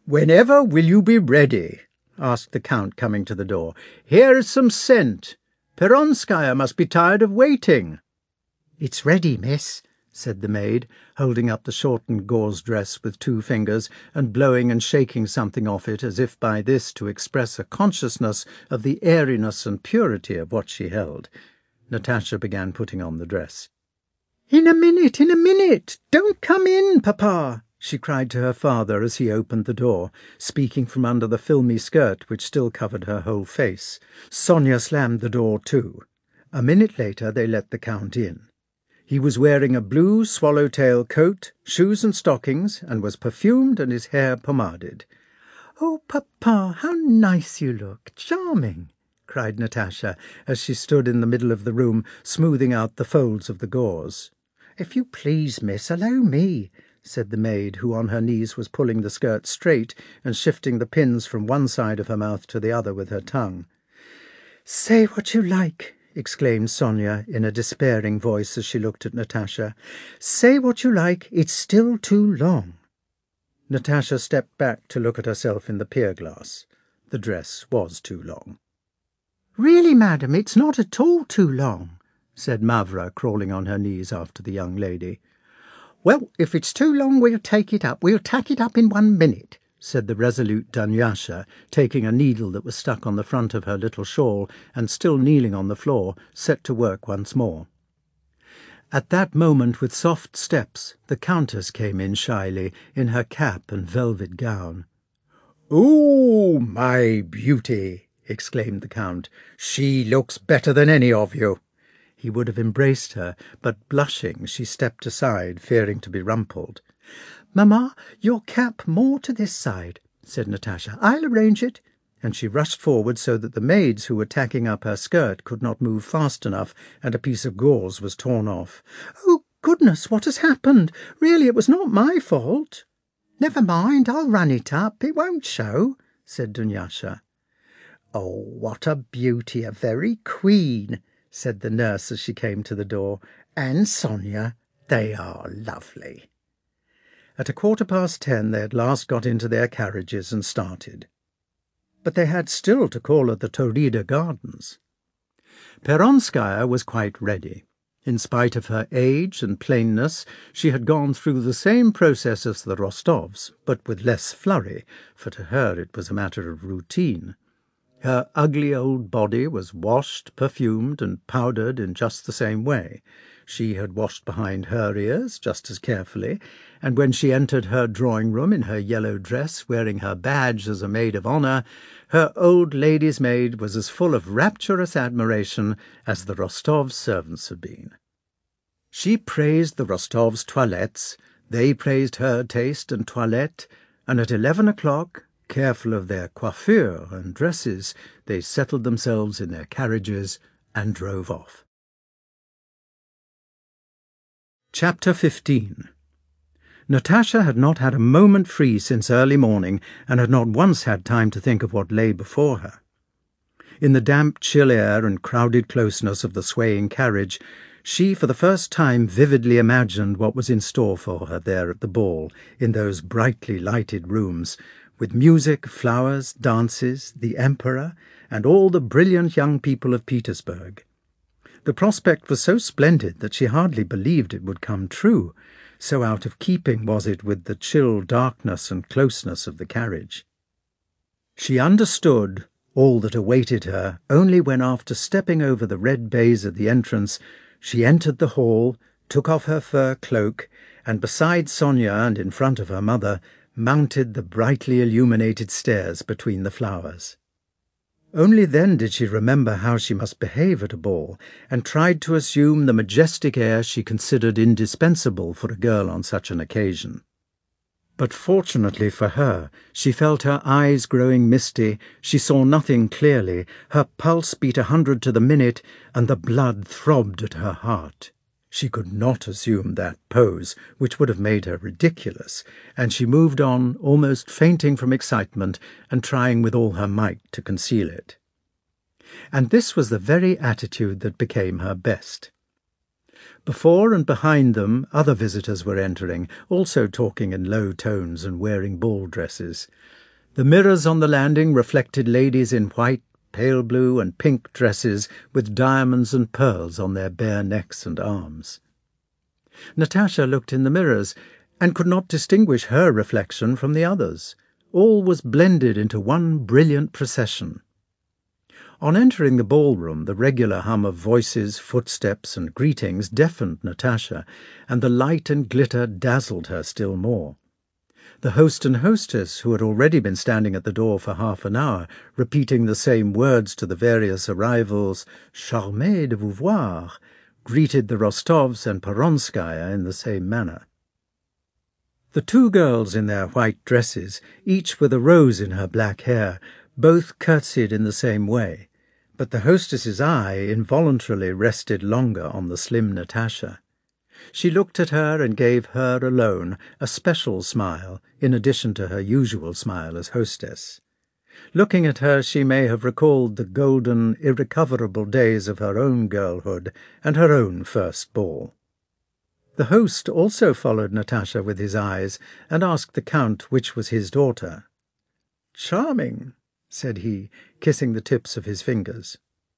"Whenever will you be ready?" asked the Count, coming to the door. "Here's some scent. Peronskaya must be tired of waiting." "It's ready, miss," said the maid, holding up the shortened gauze dress with two fingers and blowing and shaking something off it as if by this to express a consciousness of the airiness and purity of what she held. Natasha began putting on the dress. "In a minute, in a minute! Don't come in, Papa!" she cried to her father as he opened the door, speaking from under the filmy skirt which still covered her whole face. Sonia slammed the door too. A minute later they let the Count in. He was wearing a blue swallow-tail coat, shoes and stockings, and was perfumed and his hair pomaded. "Oh, Papa, how nice you look! Charming!" cried Natasha, as she stood in the middle of the room, smoothing out the folds of the gauze. "If you please, miss, allow me," said the maid, who on her knees was pulling the skirt straight and shifting the pins from one side of her mouth to the other with her tongue. "Say what you like," exclaimed Sonia in a despairing voice as she looked at Natasha. "Say what you like, it's still too long." Natasha stepped back to look at herself in the pier-glass. The dress was too long. "Really, madam, it's not at all too long," said Mavra, crawling on her knees after the young lady. "Well, if it's too long, we'll take it up. We'll tack it up in one minute," said the resolute Dunyasha, taking a needle that was stuck on the front of her little shawl and still kneeling on the floor, set to work once more. At that moment, with soft steps, the Countess came in shyly, in her cap and velvet gown. "Oh, my beauty!" exclaimed the Count. "She looks better than any of you." He would have embraced her, but blushing, she stepped aside, fearing to be rumpled. "Mamma, your cap more to this side," said Natasha. "I'll arrange it." And she rushed forward so that the maids who were tacking up her skirt could not move fast enough, and a piece of gauze was torn off. "Oh, goodness, what has happened? Really, it was not my fault." "Never mind, I'll run it up. It won't show," said Dunyasha. "Oh, what a beauty, a very queen," said the nurse as she came to the door. "And Sonia, they are lovely." At a quarter past ten they at last got into their carriages and started. But they had still to call at the Taurida Gardens. Peronskaya was quite ready. In spite of her age and plainness, she had gone through the same process as the Rostovs, but with less flurry, for to her it was a matter of routine. Her ugly old body was washed, perfumed, and powdered in just the same way. She had washed behind her ears just as carefully, and when she entered her drawing-room in her yellow dress, wearing her badge as a maid of honour, her old lady's maid was as full of rapturous admiration as the Rostovs' servants had been. She praised the Rostovs' toilettes, they praised her taste and toilette, and at eleven o'clock, careful of their coiffure and dresses, they settled themselves in their carriages and drove off. Chapter fifteen. Natasha had not had a moment free since early morning, and had not once had time to think of what lay before her. In the damp, chill air and crowded closeness of the swaying carriage, she for the first time vividly imagined what was in store for her there at the ball, in those brightly lighted rooms, with music, flowers, dances, the Emperor, and all the brilliant young people of Petersburg. The prospect was so splendid that she hardly believed it would come true, so out of keeping was it with the chill darkness and closeness of the carriage. She understood all that awaited her only when, after stepping over the red baize at the entrance, she entered the hall, took off her fur cloak, and beside Sonia and in front of her mother, mounted the brightly illuminated stairs between the flowers. Only then did she remember how she must behave at a ball, and tried to assume the majestic air she considered indispensable for a girl on such an occasion. But fortunately for her, she felt her eyes growing misty, she saw nothing clearly, her pulse beat a hundred to the minute, and the blood throbbed at her heart. She could not assume that pose, which would have made her ridiculous, and she moved on, almost fainting from excitement, and trying with all her might to conceal it. And this was the very attitude that became her best. Before and behind them other visitors were entering, also talking in low tones and wearing ball dresses. The mirrors on the landing reflected ladies in white, pale blue and pink dresses with diamonds and pearls on their bare necks and arms. Natasha looked in the mirrors and could not distinguish her reflection from the others. All was blended into one brilliant procession. On entering the ballroom, the regular hum of voices, footsteps, and greetings deafened Natasha, and the light and glitter dazzled her still more. The host and hostess, who had already been standing at the door for half an hour, repeating the same words to the various arrivals, "Charmée de vous voir," greeted the Rostovs and Peronskaya in the same manner. The two girls in their white dresses, each with a rose in her black hair, both curtsied in the same way, but the hostess's eye involuntarily rested longer on the slim Natasha. She looked at her and gave her alone a special smile, in addition to her usual smile as hostess. Looking at her, she may have recalled the golden, irrecoverable days of her own girlhood and her own first ball. The host also followed Natasha with his eyes and asked the Count which was his daughter. "Charming," said he, kissing the tips of his fingers.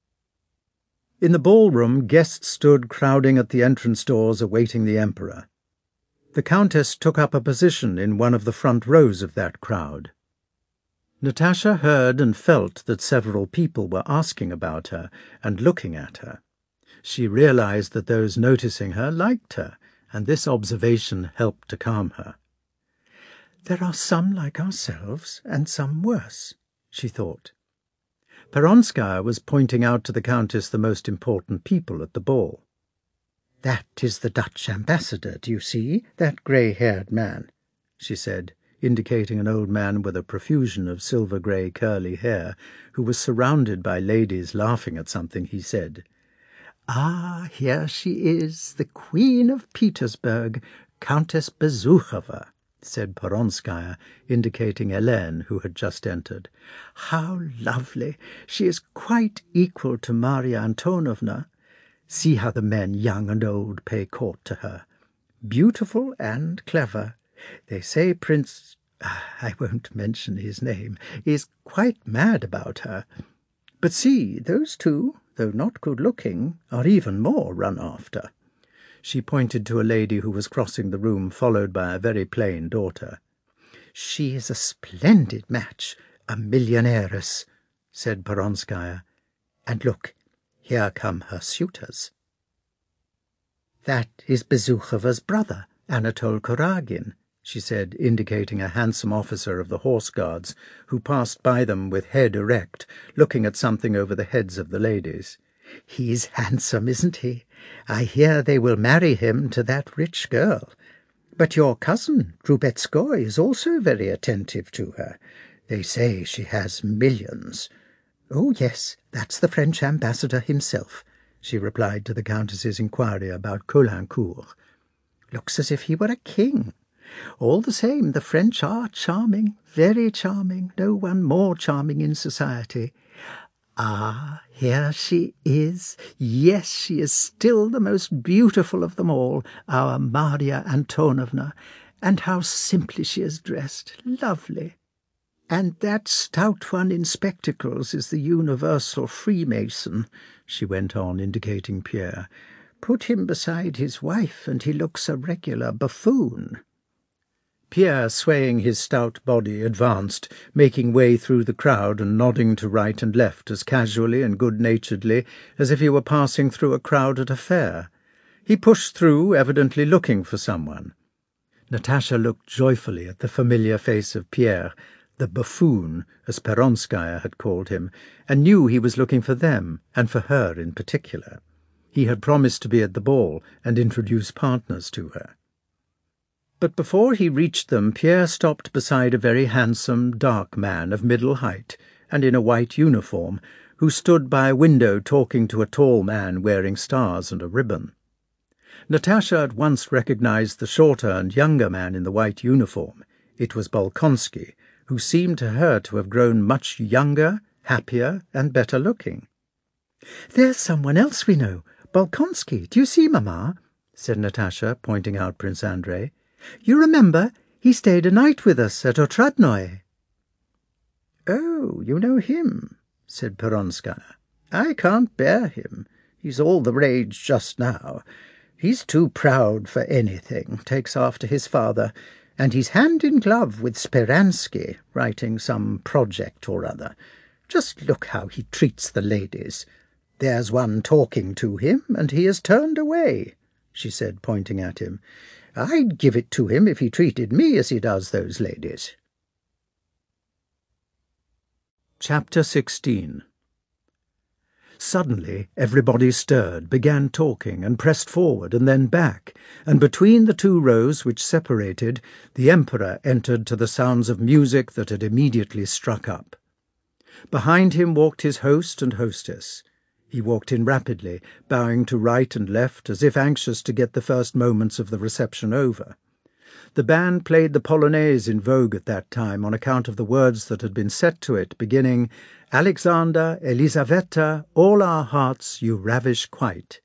In the ballroom, guests stood crowding at the entrance doors awaiting the Emperor. The Countess took up a position in one of the front rows of that crowd. Natasha heard and felt that several people were asking about her and looking at her. She realized that those noticing her liked her, and this observation helped to calm her. "There are some like ourselves, and some worse," she thought. Peronskaya was pointing out to the Countess the most important people at the ball. "That is the Dutch ambassador, do you see, that grey-haired man?" she said, indicating an old man with a profusion of silver-grey curly hair, who was surrounded by ladies laughing at something he said. "Ah, here she is, the Queen of Petersburg, Countess Bezukhova," said Peronskaya, indicating Helene, who had just entered. "How lovely! She is quite equal to Maria Antonovna. See how the men, young and old, pay court to her. Beautiful and clever. They say Prince, I won't mention his name, is quite mad about her. But see, those two, though not good-looking, are even more run after." She pointed to a lady who was crossing the room, followed by a very plain daughter. "She is a splendid match, a millionairess," said Peronskaya. "And look, here come her suitors." "That is Bezukhova's brother, Anatole Kuragin," she said, indicating a handsome officer of the Horse Guards, who passed by them with head erect, looking at something over the heads of the ladies. "He's handsome, isn't he? I hear they will marry him to that rich girl. But your cousin, Drubetskoy, is also very attentive to her. They say she has millions." "Oh, yes, that's the French ambassador himself," she replied to the Countess's inquiry about Caulaincourt. "Looks as if he were a king. All the same, the French are charming, very charming, no one more charming in society. Ah, here she is. Yes, she is still the most beautiful of them all, our Maria Antonovna. And how simply she is dressed. Lovely. And that stout one in spectacles is the universal Freemason," she went on, indicating Pierre. "Put him beside his wife, and he looks a regular buffoon." Pierre, swaying his stout body, advanced, making way through the crowd and nodding to right and left as casually and good-naturedly as if he were passing through a crowd at a fair. He pushed through, evidently looking for someone. Natasha looked joyfully at the familiar face of Pierre, the buffoon, as Peronskaya had called him, and knew he was looking for them, and for her in particular. He had promised to be at the ball and introduce partners to her. But before he reached them, Pierre stopped beside a very handsome, dark man of middle height and in a white uniform, who stood by a window talking to a tall man wearing stars and a ribbon. Natasha at once recognized the shorter and younger man in the white uniform. It was Bolkonsky, who seemed to her to have grown much younger, happier, and better looking. "There's someone else we know, Bolkonsky. Do you see, Mamma?" said Natasha, pointing out Prince Andrei. "You remember, he stayed a night with us at Otradnoye." "Oh, you know him?" said Peronskaya. "I can't bear him. He's all the rage just now. He's too proud for anything, takes after his father, and he's hand in glove with Speransky, writing some project or other. Just look how he treats the ladies. There's one talking to him, and he has turned away," she said, pointing at him. "I'd give it to him if he treated me as he does those ladies." Chapter sixteen. Suddenly everybody stirred, began talking, and pressed forward and then back, and between the two rows which separated, the Emperor entered to the sounds of music that had immediately struck up. Behind him walked his host and hostess. He walked in rapidly, bowing to right and left, as if anxious to get the first moments of the reception over. The band played the polonaise in vogue at that time on account of the words that had been set to it, beginning, "Alexander, Elisaveta, all our hearts you ravish quite."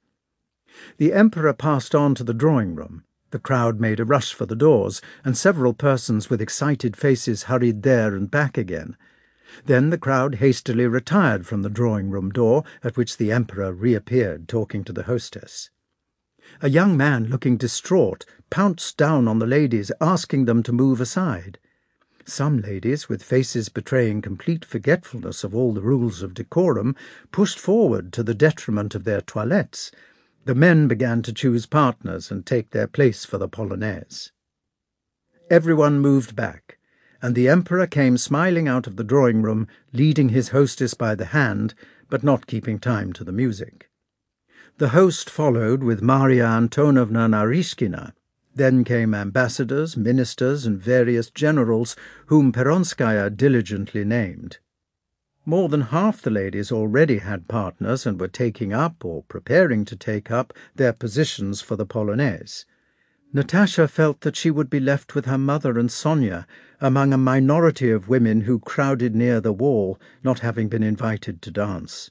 The Emperor passed on to the drawing-room. The crowd made a rush for the doors, and several persons with excited faces hurried there and back again. Then the crowd hastily retired from the drawing-room door, at which the Emperor reappeared, talking to the hostess. A young man, looking distraught, pounced down on the ladies, asking them to move aside. Some ladies, with faces betraying complete forgetfulness of all the rules of decorum, pushed forward to the detriment of their toilettes. The men began to choose partners and take their place for the polonaise. Everyone moved back, and the Emperor came smiling out of the drawing-room, leading his hostess by the hand, but not keeping time to the music. The host followed with Maria Antonovna Narishkina. Then came ambassadors, ministers, and various generals, whom Peronskaya diligently named. More than half the ladies already had partners and were taking up, or preparing to take up, their positions for the polonaise. Natasha felt that she would be left with her mother and Sonia, among a minority of women who crowded near the wall, not having been invited to dance.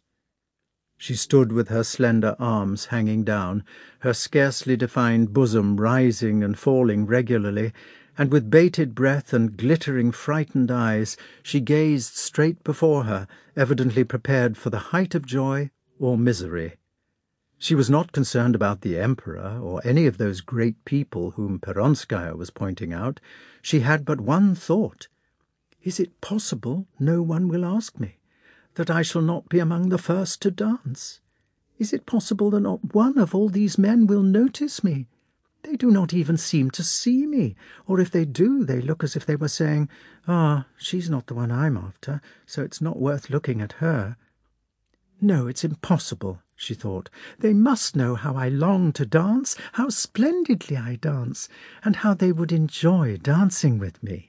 She stood with her slender arms hanging down, her scarcely defined bosom rising and falling regularly, and with bated breath and glittering frightened eyes she gazed straight before her, evidently prepared for the height of joy or misery. She was not concerned about the Emperor or any of those great people whom Peronskaya was pointing out. She had but one thought. "Is it possible no one will ask me? That I shall not be among the first to dance? Is it possible that not one of all these men will notice me? They do not even seem to see me, or if they do, they look as if they were saying, 'Ah, she's not the one I'm after, so it's not worth looking at her.' No, it's impossible," she thought. "They must know how I long to dance, how splendidly I dance, and how they would enjoy dancing with me."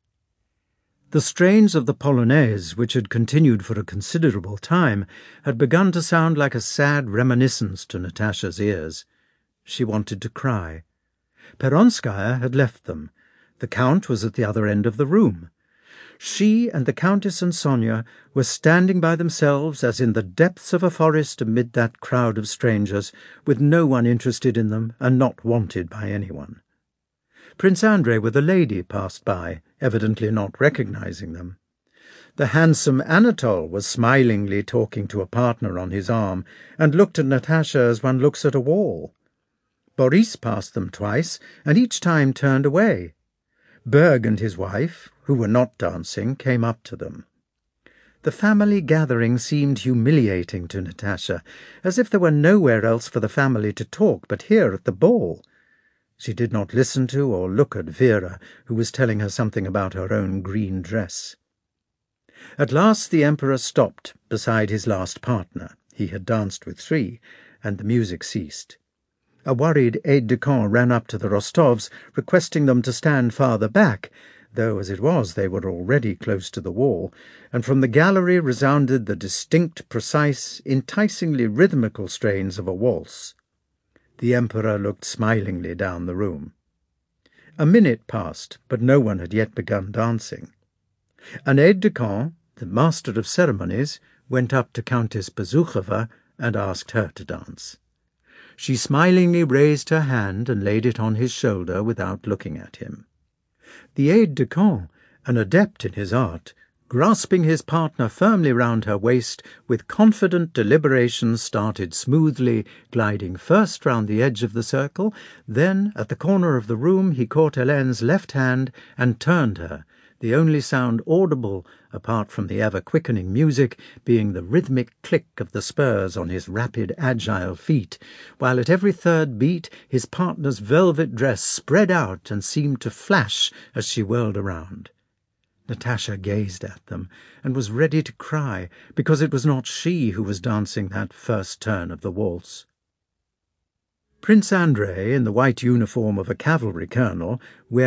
The strains of the polonaise, which had continued for a considerable time, had begun to sound like a sad reminiscence to Natasha's ears. She wanted to cry. Peronskaya had left them. The Count was at the other end of the room. She and the Countess and Sonia were standing by themselves as in the depths of a forest amid that crowd of strangers, with no one interested in them and not wanted by anyone. Prince Andrei with a lady passed by, evidently not recognizing them. The handsome Anatole was smilingly talking to a partner on his arm, and looked at Natasha as one looks at a wall. Boris passed them twice, and each time turned away. Berg and his wife, who were not dancing, came up to them. The family gathering seemed humiliating to Natasha, as if there were nowhere else for the family to talk but here at the ball. She did not listen to or look at Vera, who was telling her something about her own green dress. At last the Emperor stopped beside his last partner. He had danced with three, and the music ceased. A worried aide-de-camp ran up to the Rostovs, requesting them to stand farther back, though as it was they were already close to the wall, and from the gallery resounded the distinct, precise, enticingly rhythmical strains of a waltz. The Emperor looked smilingly down the room. A minute passed, but no one had yet begun dancing. An aide-de-camp, the master of ceremonies, went up to Countess Bezukhova and asked her to dance. She smilingly raised her hand and laid it on his shoulder without looking at him. The aide-de-camp, an adept in his art, grasping his partner firmly round her waist, with confident deliberation started smoothly, gliding first round the edge of the circle, then at the corner of the room he caught Helene's left hand and turned her, the only sound audible, apart from the ever-quickening music, being the rhythmic click of the spurs on his rapid, agile feet, while at every third beat his partner's velvet dress spread out and seemed to flash as she whirled around. Natasha gazed at them and was ready to cry, because it was not she who was dancing that first turn of the waltz. Prince Andrei, in the white uniform of a cavalry colonel, wearing